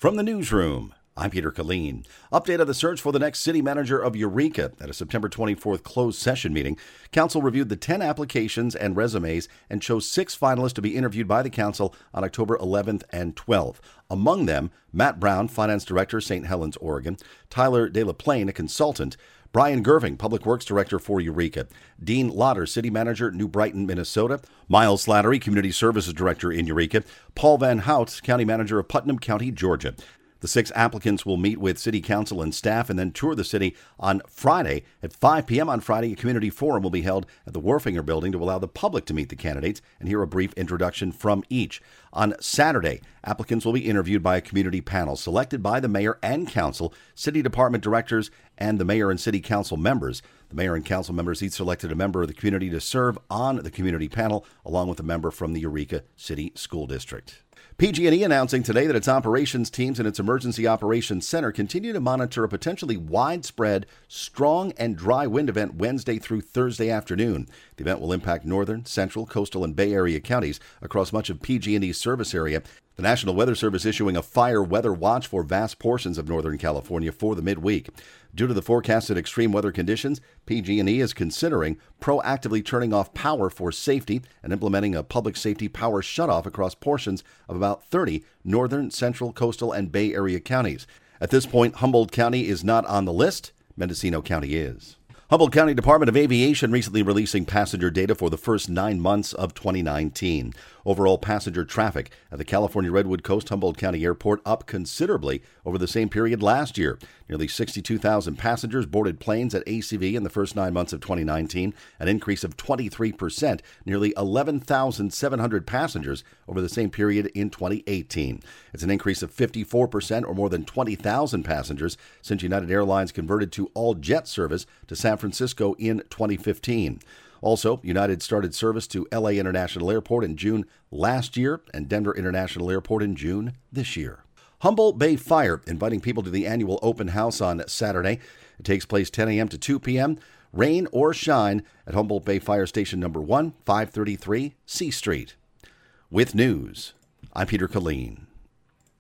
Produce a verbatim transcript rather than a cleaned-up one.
From the newsroom, I'm Peter Killeen. Update on the search for the next city manager of Eureka. At a September twenty-fourth closed session meeting, council reviewed the ten applications and resumes and chose six finalists to be interviewed by the council on October eleventh and twelfth. Among them, Matt Brown, Finance Director, Saint Helens, Oregon; Tyler De La Plaine, a consultant; Brian Gerving, Public Works Director for Eureka; Dean Lauder, City Manager, New Brighton, Minnesota; Miles Slattery, Community Services Director in Eureka; Paul Van Hout, County Manager of Putnam County, Georgia. The six applicants will meet with City Council and staff and then tour the city on Friday. At five p.m. on Friday, a community forum will be held at the Warfinger Building to allow the public to meet the candidates and hear a brief introduction from each. On Saturday, applicants will be interviewed by a community panel selected by the mayor and council, city department directors, and the mayor and city council members. The mayor and council members each selected a member of the community to serve on the community panel, along with a member from the Eureka City School District. P G and E announcing today that its operations teams and its emergency operations center continue to monitor a potentially widespread, strong and dry wind event Wednesday through Thursday afternoon. The event will impact northern, central, coastal, and Bay Area counties across much of P G and E's service area. The National Weather Service issuing a fire weather watch for vast portions of Northern California for the midweek. Due to the forecasted extreme weather conditions, P G and E is considering proactively turning off power for safety and implementing a public safety power shutoff across portions of about thirty northern, central, coastal, and Bay Area counties. At this point, Humboldt County is not on the list. Mendocino County is. Humboldt County Department of Aviation recently releasing passenger data for the first nine months of twenty nineteen. Overall passenger traffic at the California Redwood Coast Humboldt County Airport up considerably over the same period last year. Nearly sixty-two thousand passengers boarded planes at A C V in the first nine months of twenty nineteen, an increase of twenty-three percent, nearly eleven thousand seven hundred passengers over the same period in twenty eighteen. It's an increase of fifty-four percent, or more than twenty thousand passengers, since United Airlines converted to all-jet service to San Francisco in twenty fifteen. Also, United started service to L A International Airport in June last year and Denver International Airport in June this year. Humboldt Bay Fire inviting people to the annual open house on Saturday. It takes place ten a.m. to two p.m., rain or shine, at Humboldt Bay Fire Station Number one, five thirty-three C Street. With news, I'm Peter Killeen.